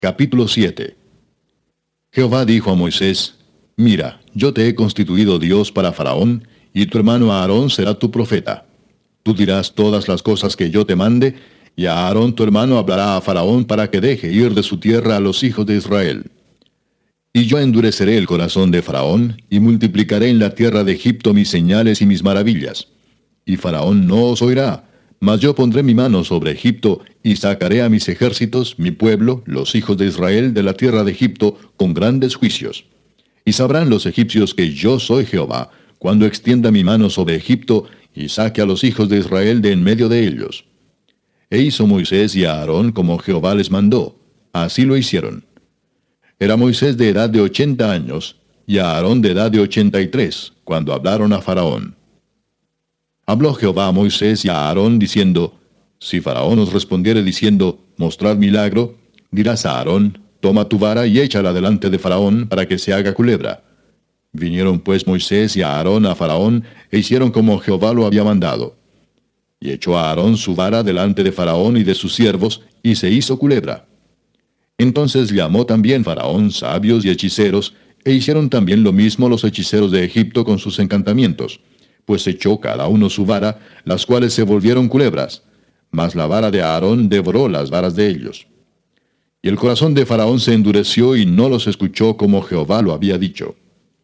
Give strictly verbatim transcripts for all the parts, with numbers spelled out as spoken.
Capítulo siete. Jehová dijo a Moisés: Mira, yo te he constituido Dios para Faraón, y tu hermano Aarón será tu profeta. Tú dirás todas las cosas que yo te mande, y a Aarón tu hermano hablará a Faraón para que deje ir de su tierra a los hijos de Israel. Y yo endureceré el corazón de Faraón, y multiplicaré en la tierra de Egipto mis señales y mis maravillas. Y Faraón no os oirá, mas yo pondré mi mano sobre Egipto, y sacaré a mis ejércitos, mi pueblo, los hijos de Israel, de la tierra de Egipto, con grandes juicios. Y sabrán los egipcios que yo soy Jehová, cuando extienda mi mano sobre Egipto, y saque a los hijos de Israel de en medio de ellos. E hizo Moisés y Aarón como Jehová les mandó. Así lo hicieron. Era Moisés de edad de ochenta años, y Aarón de edad de ochenta y tres, cuando hablaron a Faraón. Habló Jehová a Moisés y a Aarón, diciendo: Si Faraón os respondiere diciendo: Mostrad milagro, dirás a Aarón: Toma tu vara y échala delante de Faraón, para que se haga culebra. Vinieron pues Moisés y Aarón a Faraón, e hicieron como Jehová lo había mandado. Y echó a Aarón su vara delante de Faraón y de sus siervos, y se hizo culebra. Entonces llamó también Faraón sabios y hechiceros, e hicieron también lo mismo los hechiceros de Egipto con sus encantamientos, pues echó cada uno su vara, las cuales se volvieron culebras, mas la vara de Aarón devoró las varas de ellos. Y el corazón de Faraón se endureció y no los escuchó como Jehová lo había dicho.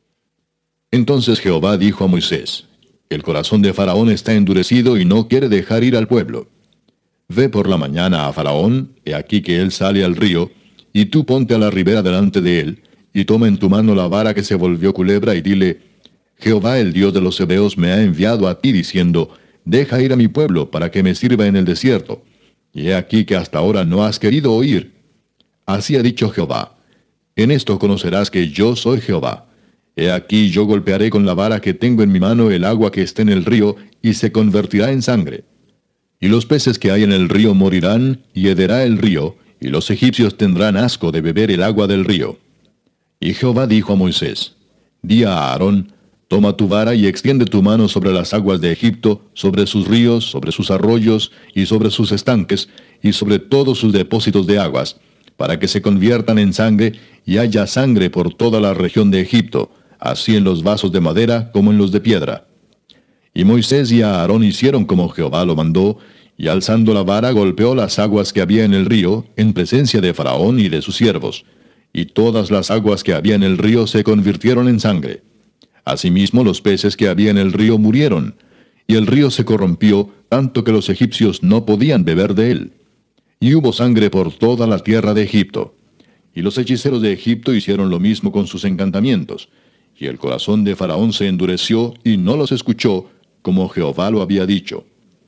Entonces Jehová dijo a Moisés: El corazón de Faraón está endurecido y no quiere dejar ir al pueblo. Ve por la mañana a Faraón, he aquí que él sale al río, y tú ponte a la ribera delante de él, y toma en tu mano la vara que se volvió culebra, y dile: Jehová el Dios de los Hebeos me ha enviado a ti diciendo: Deja ir a mi pueblo para que me sirva en el desierto. Y he aquí que hasta ahora no has querido oír. Así ha dicho Jehová: En esto conocerás que yo soy Jehová. He aquí yo golpearé con la vara que tengo en mi mano el agua que esté en el río, y se convertirá en sangre. Y los peces que hay en el río morirán, y hederá el río, y los egipcios tendrán asco de beber el agua del río. Y Jehová dijo a Moisés: Di a Aarón: Toma tu vara y extiende tu mano sobre las aguas de Egipto, sobre sus ríos, sobre sus arroyos, y sobre sus estanques, y sobre todos sus depósitos de aguas, para que se conviertan en sangre, y haya sangre por toda la región de Egipto, así en los vasos de madera como en los de piedra. Y Moisés y Aarón hicieron como Jehová lo mandó, y alzando la vara golpeó las aguas que había en el río, en presencia de Faraón y de sus siervos, y todas las aguas que había en el río se convirtieron en sangre. Asimismo los peces que había en el río murieron, y el río se corrompió, tanto que los egipcios no podían beber de él. Y hubo sangre por toda la tierra de Egipto. Y los hechiceros de Egipto hicieron lo mismo con sus encantamientos, y el corazón de Faraón se endureció, y no los escuchó, como Jehová lo había dicho.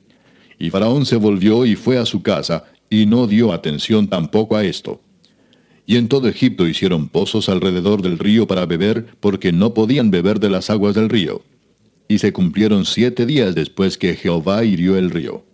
Y Faraón se volvió y fue a su casa, y no dio atención tampoco a esto. Y en todo Egipto hicieron pozos alrededor del río para beber, porque no podían beber de las aguas del río. Y se cumplieron siete días después que Jehová hirió el río.